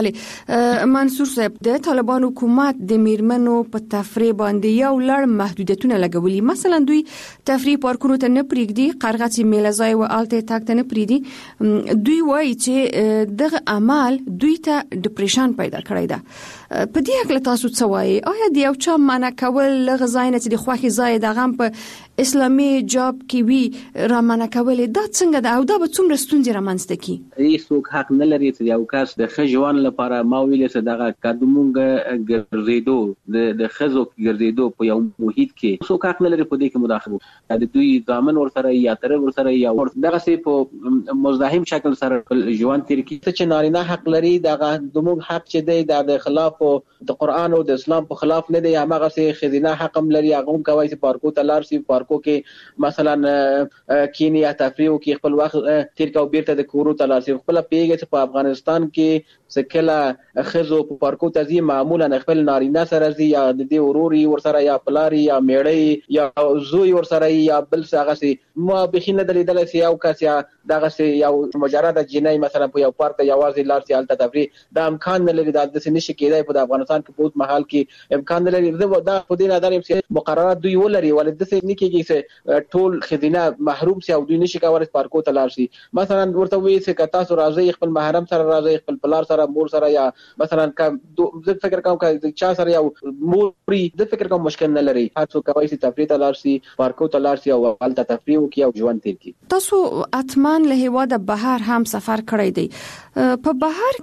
بله منصور صاحب د طالبان حکومت د میرمنو په تفریح باندې یو لړ محدودیتونه لګولي مثلا دوی تفریح پارکونو ته نه پریږدي قرغتي میله‌ځای او الته تاک ته نه پریږدي دوی وایي چې دغه عمل دوی ته ډیپریشن پیدا کړی ده په دې حق له تاسو څه وایي آیا د یو چا معنا کول لغزاینه چې د خوخي ځای د غم په اسلامي جاب کې وی را معنا کول دا څنګه ده او دا به څومره ستونزې رامنځته کی هیڅ حق نه لري چې یو کس د خجوان لپاره ما ویل چې دغه قدمونګ ګرځیدو د خزو ګرځیدو په یو محیط کې څوک حق نه لري په دې کې مداخله د دوی ځامن ورسره یا تر ورسره یا دغه سي په مزاحم شکل سره ژوند تیر کی چې نارینه حق لري دغه دومره حق چې دی د خلاف د قران او د اسلام په خلاف نه دی هغه سي خزینه حق هم لري هغه هم کوي چې پارکو ته لار سي پارکو کې مثلا کینیا تفریح کې خپل وخت تیر کا بیرته د کورو ته لار سي خپل پیګه چې په افغانستان کې سکله خزو په پارکو ته ځي معمولا خپل نارینه سره ځي یا د دې وروري ورسره یا پلاری یا میړی یا زوی ورسره یا بل څه غسي ما بخینه دلیدل سي او کس یا دغه سي یو مجرد جنای مثلا په یو پارک یوازې لار سي الته تفریح دا امکان نه لري دا د نشي کېدای په افغانستان کې په محل کې امکان نه لري دا په دې نظر چې مقررات دوی ولري ولې د څه نه کېږي چې ټول خدینه محروم سي او دوی نشي کولای پارکو ته لار سي مثلا ورته وي چې کتا سره راځي خپل محرم سره راځي خپل پلار سره مور سره یا مثلا زه فکر کوم چې چا سره یو موري د فکر کوم مشکل نه لري هر څوک کوي چې تفریح ته لار سي پارکو ته لار سي او الته تفریح وکي او ژوند تیر کی. تاسو اتمان له هوا د بهر هم سفر کړی دی په بهر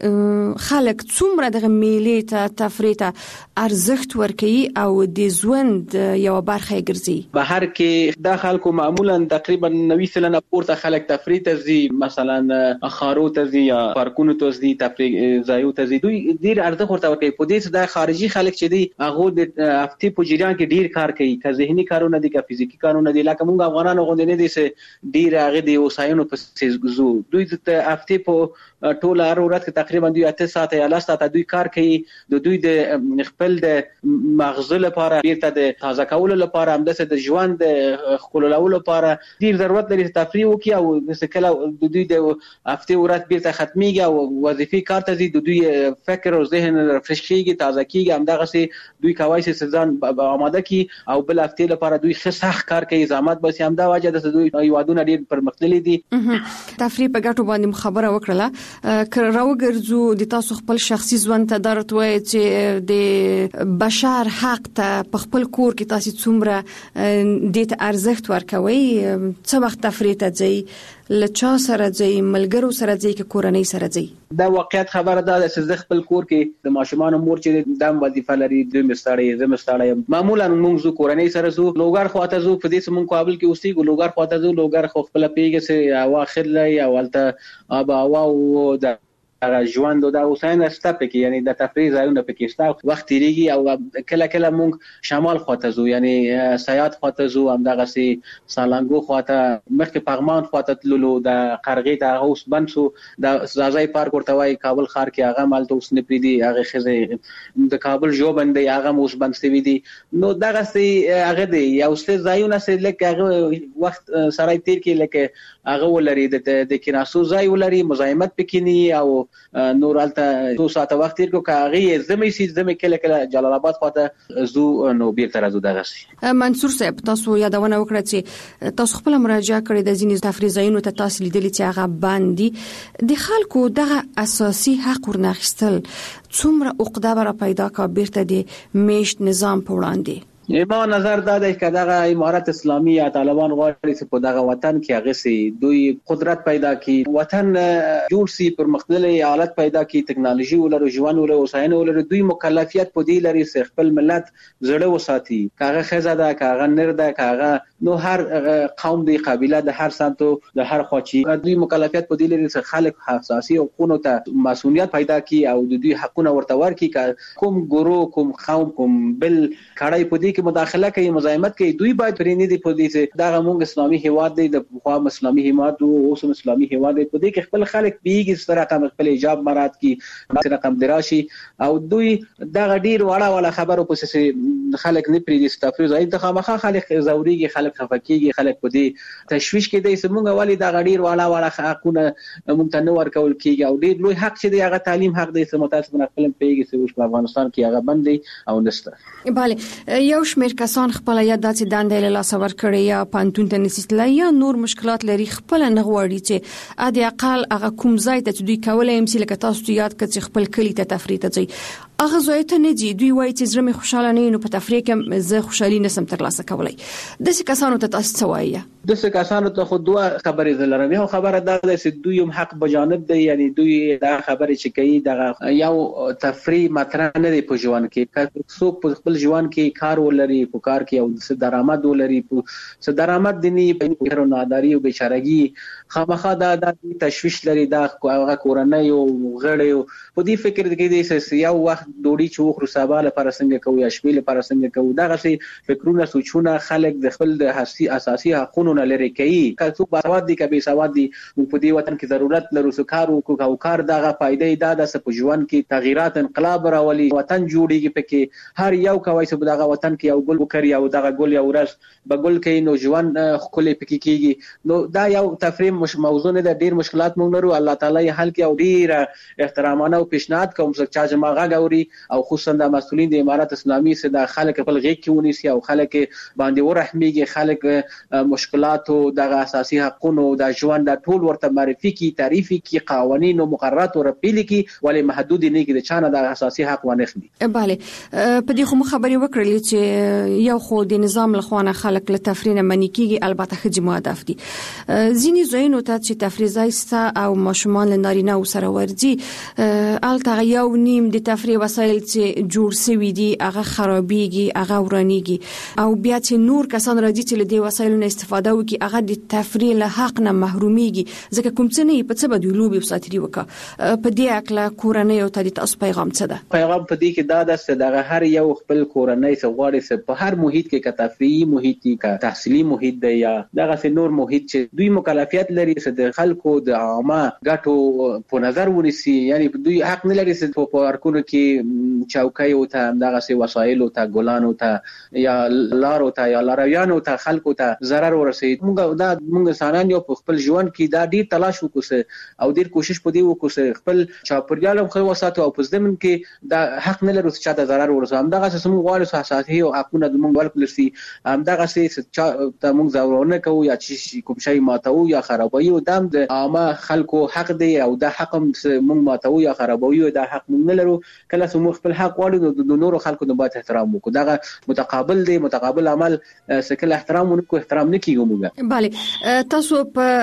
کې خلک څومره د میلې ته تفریح ته ارزښت ورکوي او د ژوند یو برخه ګرځي بهر کې د خلکو معمولا تقریبا 90% پورته خلک تفریح ته ځي مثلا خارو ته ځي یا پارکونو ته ځي تفریح ځایو ته ځي دوی ډیر ارزښت ورته ورکوي په دې چې د خارجي خلک چې دي هغه د هفته په جریان کې ډیر کار کوي که ذهني کارونه دي که فزیکی کارونه دي لکه موږ افغانانو غوندې نه دي چې ډیر هغه د وسایلو په زو دوی د هفته په ټول هر ورځ کې تقریبا دوی 8 ساعته یا 10 ساعته دوی کار کوي د دوی د خپل د مغز لپاره بیرته د تازه کولو لپاره همداسې د ژوند د خلولولو لپاره ډیر ضرورت لري تفریح وکړي او مثلا د دوی د هفته ورځ بیرته ختميږي او وظیفي کار ته دي د دوی فکر او ذهن رفرش کیږي تازه کیږي همدغه سي دوی کوي چې ځان ځان آماده کی او بل هفته لپاره دوی ښه سخت کار کوي زحمت بس همدا وجه د دوی هیوادونه ډیر پرمختللي دي. تفریح په ګټو باندې خبره وکړه راوګرځو د تاسو خپل شخصي ژوند ته درته وایي چې د بشر حق ته په خپل کور کې تاسو څومره د ارزښت ورکوي څه وخت تفریح ته ځي لچا سره ځي ملګرو سره ځي کې کورنۍ سره ځي دا واقعیت خبره ده چې د خپل کور کې د ماشومان مور چې د وظیفه لري د مستړی معمولا موږ کورنۍ سره زو لوګار خواته زو په دې سمون قابل کې اوسې ګو لوګار خواته زو لوګار خو خپل پیګه سه واخر لای او ولته ابا او د ژوند د اوساینه ستاپ کې یعنی د تفریح ځایونه پکې شته وخت تیریږي او کله کله موږ شمال خواته زو یعنی سیاحت خواته زو همدغه سي سالنګو خواته مخکې پغمان خواته تللو د قرغې ته اوس بنسو د زازای پارک ورته وای کابل ښار کې هغه مالته اوس نه پریدي هغه خزه د کابل ژوبند هغه اوس بنسوي دي نو دغه سي هغه دی یو څه ځایونه سي لکه هغه وخت سره تیر کې لکه هغه ولري د کیناسو ځای ولري مزاحمت پکینی او نور الته 2 ساعت وخت تیر کو کاغي زمي کله جلال آباد خواته زو نو بیرته راځو دغه سي منصور صاحب تاسو یادونه وکړه چې تاسو خپل مراجعه کړې د ځینې تفریح ځایونو ته تاسو لیدلې چې هغه باندې د خلکو دغه اساسي حق ورناخستل څومره عقده را پیدا کا بیرته د میشت نظام په وړاندې ما نظر دا دی چې دغه امارت اسلامي یا طالبان غواړي چې په دغه وطن کې هغه سي دوی قدرت پیدا کړي وطن جوړ سي پرمختللي حالت پیدا کړي ټکنالوژي ولرو ژوند ولرو وسایل ولرو دوی مکلفیت په دې لري چې خپل ملت زړه وساتي کاغه خزه ده کاغه نر ده کاغه نو هر قوم دی قبيله د هر سمتو د هر خواچی دوی مکلفیت په دې لري چې خلک حساسي او قونو ته مسؤلیت پیدا کړي او د دوی حقونه ورته ورکړي کوم ګورو کوم قوم کوم بل کړای په دې کې مداخله کوي مزاحمت کوي دوی باید پرې دي په دې چې دا موږ اسلامي هیواد دی د خوا اسلامي هیواد او اوس اسلامي هیواد دی په دې کې خپل خلک پیږي سره کوم خپل حجاب مراد کی رقم دراشي او دوی دا ډیر وړه خبرو په څه خلک نه پرې دي ستافي ځای ته خامخا خلک زوريږي خلک خفکیږي خلک په دې تشويش کې دي چې موږ والی دا ډیر وړه حقونه موږ ته نه ورکول کیږي او ډیر لوی حق چې دی هغه تعلیم حق دی چې متاسفانه خپل پیږي چې په افغانستان کې هغه بندي او نشته bale یو شمېر کسان خپل یا داسې دندې له لاس ور کړی یا پانتون ته نسیتل یا نور مشکلات لري خپل نه غواړي چې ا دې اقل هغه کوم ځای ته دوی کولای هم چې لکه تاسو یاد کړئ خپل کلی ته تفریح ته ځي هغه ځای ته نه دي دوی وایي چې زړه مې خوشاله نه نو په تفریح کې زه خوشالي نسم ترلاسه کولای داسې کسانو ته تاسو څه وایي داسې کسانو ته خو دوه خبرې لرم یو خبره دا ده چې دوی هم حق بجانب دی یعنی دوی دا خبرې چې کوي دا یو تفریح مطرح نه دی په ژوند کې څوک په خپل ژوند کې کار ولري په کار کې او څه درآمد ولري څه درآمد دي په ناداری او بیچارهګي خامخا دا تشويش لري دا هغه کورنۍ او غړي په دې فکر کې دي چې یو وخت ډوډۍ چې خو سبا لپاره څنګه کوي یا شپې لپاره څنګه کوي دا غسي فکرونه سوچونه خلک د خپل د اساسي حقوقو نه لري کوي که څوک باسواد دي که بي سواد دي په دې وطن کې ضرورت لرو چې کار وکړو او کار دغه فائدې دا د سپجوان کې تغیرات انقلاب راولي وطن جوړيږي پکې هر یو کوي چې دغه وطن کې یو ګل وکړي او دغه ګل یو ورځ بګل کې نو ژوند خپل پکې کیږي نو دا یو تفریم موضوع نه د ډیر مشکلات مونږ لرو الله تعالی یې حل کوي او ډیر احترامانه او پیشنهاد کوم چې جماعه غوري او خصوصا د مسؤلین د امارت اسلامي سره د خلک خپل غیږ کې ونیسي او خلک باندې ورحميږي خلک مشکلات او د اساسي حقوقو د ژوند د ټول ورته معرفي کی تعریفي کی قوانين او مقررات او رپیل کی ولې محدود نه کی د چانه د اساسي حق ونه خدي bale په دې خو خبري وکړلې چې یو خو د نظام لخوانه خلک له تفرین منی کیږي البته خجی مهدف دي ځینی زوینو ته چې تفریح ځایسته او ماشومان نارینه سره ورځي الته یو نیم د تفریح وسایل چې جوړ سوي دي هغه خرابيږي هغه ورانيږي او بیا چې نور کسان راځي چې له دې وسایلو نه استفاده وکړي هغه د تفریح له حق نه محروميږي ځکه کوم څه نه په څه بدوي لوبي وساتري وکړه په دې اکلا کورنۍ او ته د تاسو پیغام څه ده پیغام په دې کې دا ده چې دغه هر یو خپل کورنۍ څخه غواړي چې په هر محیط کې کا تفریحي محیط کې کا تحصیلي محیط دی یا دغه نور محیط چې دوی مکلفیت لري چې د خلکو د عامه ګټو په نظر ونیسي یعنی دوی حق نه لري چې په پارکونو کې چوکۍ او ته دغه سي وسایل او ته ګلانو ته یا لارو ته یا لارویانو ته خلکو ته ضرر ورسید. موږ انسانان یو په خپل ژوند کې دا ډیر تلاش وکړو او ډیر کوشش پدې وکړو خپل چاپیریال هم خو وساتو او په ځمن کې دا حق نه لرو چې دا ضرر ورسو. هم دغه څه موږ غواړو اساسي او حقونه موږ ورکړل سي. هم دغه څه ته موږ ضرورونه کوو یا چې کوم شی ماتو یا خرابوي او د عامه خلکو حق دی او دا حق موږ ماتو یا خرابوي او دا حق موږ نه لرو. کله چې موږ خپل حق غواړو د نورو خلکو نه باید احترام وکړو. دغه متقابل دی، متقابل عمل سکل احترام ونکو احترام نکیږو موږ. بله تاسو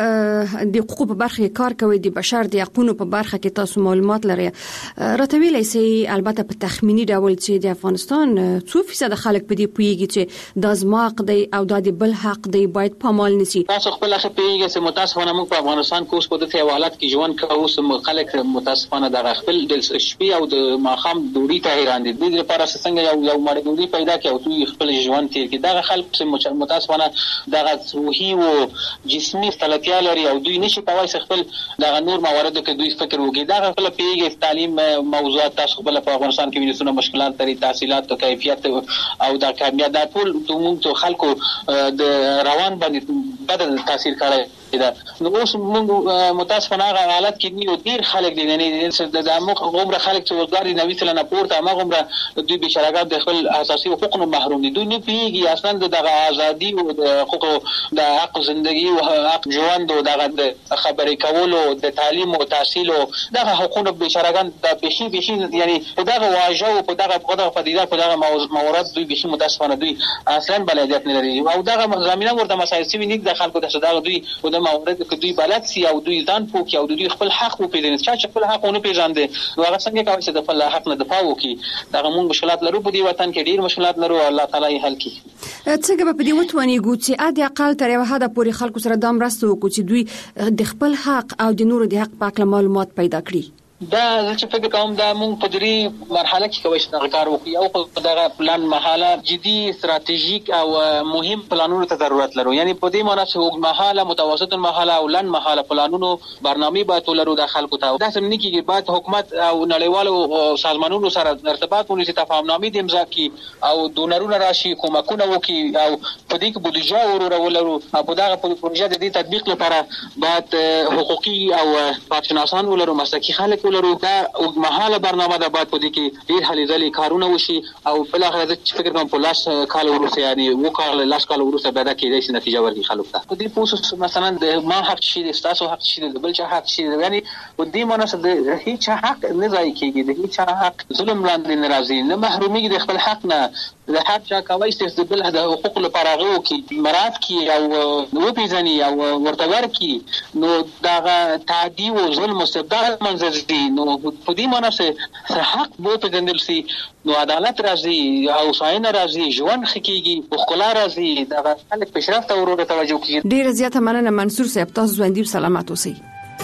په د حقوقو په برخه کې کار کوئ، د بشر د حقوقو په برخه کې تاسو معلومات لرئ. راته ویلای سي البته په تخمینی ډول چې د افغانستان 2% خلک په دې پویږي چې د زما حق دی او د بل حق دی باید پامال نشي. تاسو خپل خپل پیږي چې متاسفانه موږ په افغانستان کې اوس په دې حوالات کې ژوند کوو چې خلک متاسفانه د خپل د شپې او د ماخام دوړي ته حیران دي. د دې لپاره څنګه یو مړ دوړي پیدا کړي او دوی خپل ژوند تیر کړي. دا خلک چې متاسفانه د روحي او جسمي ستړیا لري او دوی نشي کولای خپل د نور مواردو کې دوی فکر وکړي. دا خپل پیږي تعلیم موضوعات تاسو خپل په افغانستان کې وینئ مشکلات لري، تحصیلات او کیفیت او د کامیابی د ټول موږ خلکو د روان باندې بدل تاثیر کوي. نو اوس موږ متاسفانه هغه حالت کې نیو ډیر خلک دي نه د عمره خلک چې وګړي نوې سره نه پورته هغه عمره دوی بشراګات د خپل اساسي حقوقو محروم دي. دوی نه پیږي اصلا د ازادي او د حقوقو د حق ژوندۍ او حق ژوند او د خبرې کولو د تعلیم او تحصیل او د حقوقو بشراګان د بشي یعنی په دغه واجو په دغه پدیده په دغه موارد دوی بشي متاسفانه دوی اصلا بلدیت نه لري او دغه زمينه ورته مسایل سوي نه د خلکو د صداقت دوی او مورد کې دوی بلد سي او دوی ځان پوکي او دوی خپل حق وپیژني. چې خپل حق ونه پیژاندي نو هغه څنګه کوي چې د خپل حق نه دفاع وکړي. دا موږ مشکلات لرو په دې وطن کې، ډیر مشکلات لرو، الله تعالی یې حل کړي. څنګه په دې وتونی ګوت چې اده اقل تر یو حد پورې خلکو سره د مرسته وکړي چې دوی د خپل حق او د نورو د حق په اړه معلومات پیدا کړي. دا چې فکر کوم دا موږ په دې مرحله کې کوي چې کار وکړي او په دغه پلان مرحله جدي استراتیژیک او مهم پلانونو ته ضرورت لرو. یعنی په دې معنی چې وګ مرحله متوسط مرحله او لن مرحله پلانونو برنامه باید ولرو د خلکو ته. دا سم نه کیږي، باید حکومت او نړیوالو سازمانونو سره ارتباط ونیسي، تفاهمنامې د امضا کړي او ډونرونه راشي، کومکونه وکړي او په دې کې بودیجه ولرو. په دغه پروژه د دې تطبیق لپاره باید حقوقي او کارشناسان ولرو، مسلکي خلک لرو. دا اوږدمهاله برنامه ده، باید په دې کې ډیر هلې ځلې کارونه وشي او بل هغه چې فکر کوم په لاس کال ورسره یعنی وکړل لاس کال ورسره به دا کېدای شي نتیجه ورکړي خلکو ته. په دې پوسټ مثلا د ما حق شي، د تاسو حق شي، د بل چا حق شي، یعنی په دې مناسب د هیڅ حق نه ځای کېږي، د هیڅ حق ظلم لاندې نه راځي، نه محرومي د خپل حق نه د حق چا کوي چې د بل د حقوق لپاره غو کې مراد کې او نو پیژني او ورته ورکي. نو دا تعدی او ظلم مستبدل منځ نو په دې معنی چې حق به پیژندل سي نو عدالت راځي او ساين راځي، ژوند خکېږي، خپل راځي، د خلک پیشرفت او ورته توجه کوي. ډیر زیاته مننه منصور صاحب، تاسو ژوندۍ سلامات اوسئ.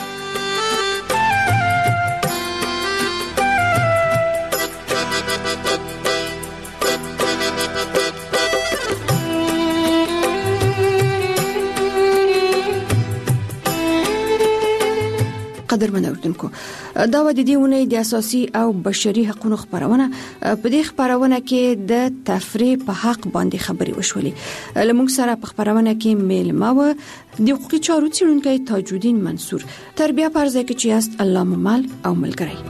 قدرمن اوردونکو، دا و د دې ونې د اساسي او بشري حقوقو خبرونه. په دې خبرونه کې د تفریح په حق باندې خبري وشولې. لمونږ سره په خبرونه کې میلمه و د حقوقي چارو څیړونکی تاج الدین منصور. تربیه پرځای کې چې است الله ممل او ملګری.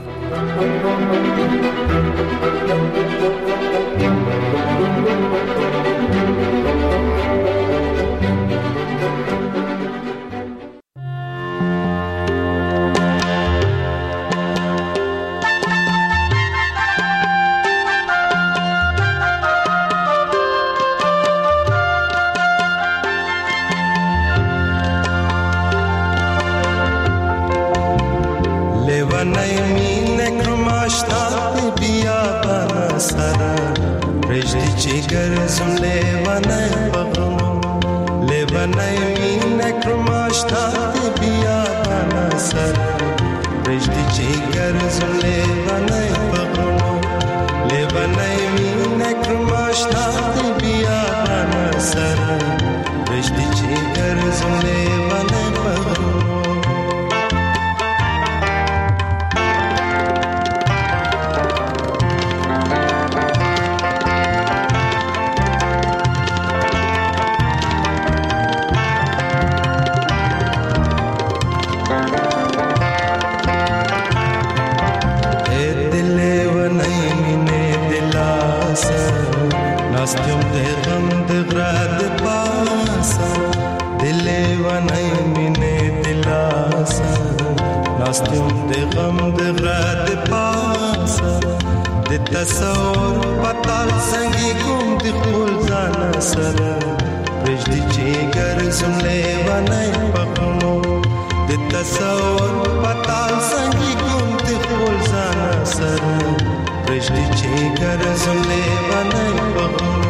ناستم د غم د غره د پاسه د تصور پتال څنګه کوم د خپل ځان سره پرېږدي چې ګرځم لیونی پخونو د تصور پتال څنګه کوم د خپل ځان سره پرېږدي چې ګرځم لیونی پخونو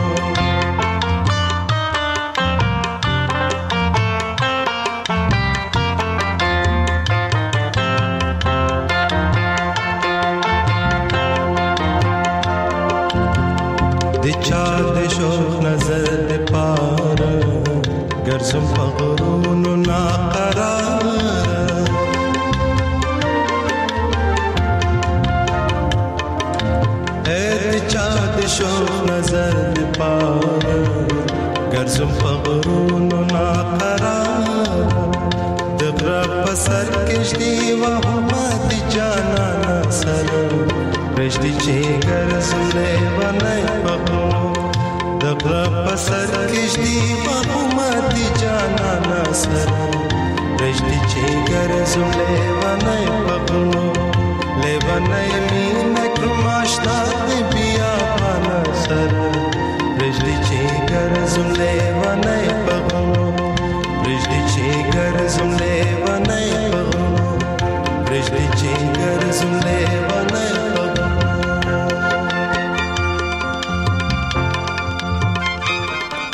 ګرځم په غرونو ناقراره اې چا د شوق نظر د پاره ګرځم په غرونو ناقراره د غره په سر کېږدي وهمه د جانانه سره پرېږدي چې ګرځم لیونی په غرونو د غره په سر کېږدي وهمه د جانانه سره پرېږدي چې ګرځم لیونی په غرونو لیونی مینه کړم اشنا د بیابانه سره پرېږدي چې ګرځم لیونی په غرونو پرېږدي چې ګرځم لیونی په غرونو پرېږدي چې ګرځم لیونی